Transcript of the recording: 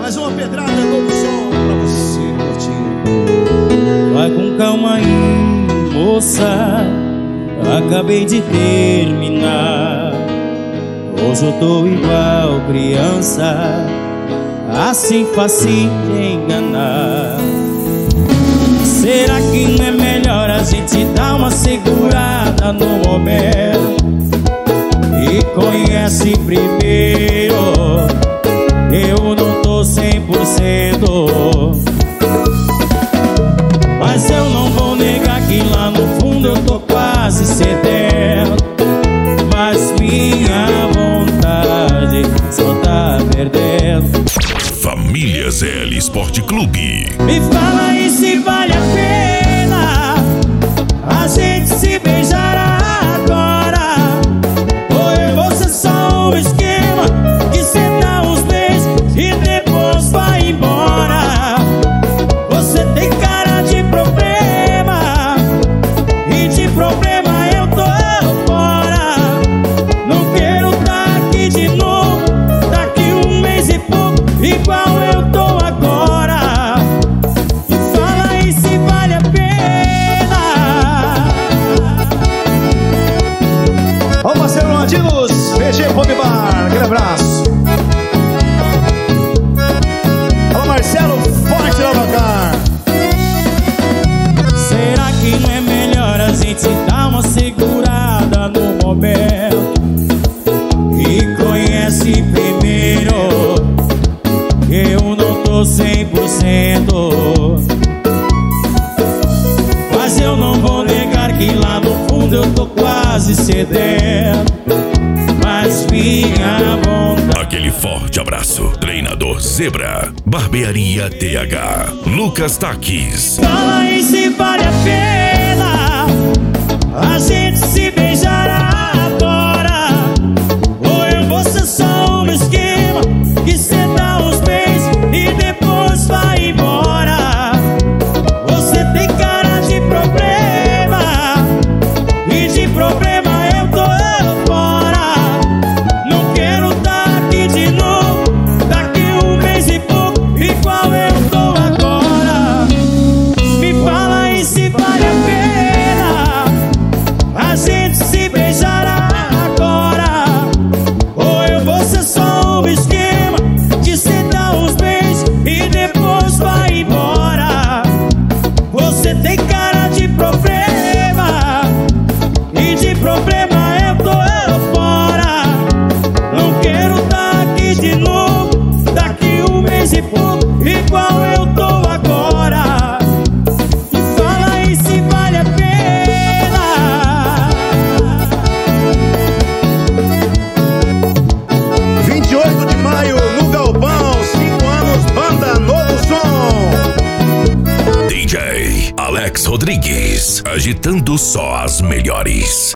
Mais uma pedrada, novo som pra você, Nortinho. Vai com calma aí, moça, acabei de terminar. Hoje eu tô igual criança, assim fácil de enganar. Será que não é melhor a gente dar uma segurada no momento e conhece primeiro? Eu não tô 100%, mas eu não vou negar que lá no fundo eu tô quase cedendo. Mas minha vontade só tá perdendo. Família ZL Esporte Clube. Me fala aí se vale a pena a gente se beijar agora, ou eu vou ser só um esquema que cê dá uns beijos e depois vai embora. Você tem cara de problema, e de problema eu tô fora. Não quero tá aqui de novo daqui um mês e pouco, igual eu tô agora. Me fala aí se vale a pena. Ó o parceiro Landinos, VG Pop Bar, aquele abraço. Alô Marcelo, forte lá no car. Será que não é melhor a gente dar uma segurada no momento e conhece primeiro? Eu não tô 100%, mas eu não vou negar que lá no fundo eu tô quase cedendo. Mas minha vontade. Aquele forte abraço. Treinador Zebra. Barbearia TH. Lucas Taques. Fala aí se vale a pena a gente se beijar agora, ou eu vou ser só um esquema que cê dá uns beijos e depois vai embora. Você tem cara de problema, e de problema eu tô fora. Não quero tá aqui de novo daqui um mês e pouco, igual eu tô agora. Me fala aí se vale a pena a gente se beijar agora, ou eu vou ser só um esquema que cê dá uns beijos e depois vai embora. Você tem cara de problema, e de problema eu tô fora. Não quero tá aqui de novo daqui um mês e pouco, igual eu tô agora. Me fala aí se vale a pena. 28 de maio no Galpão, 5 anos, banda Novo Som. DJ Alex Rodrigues. Agitando só as melhores.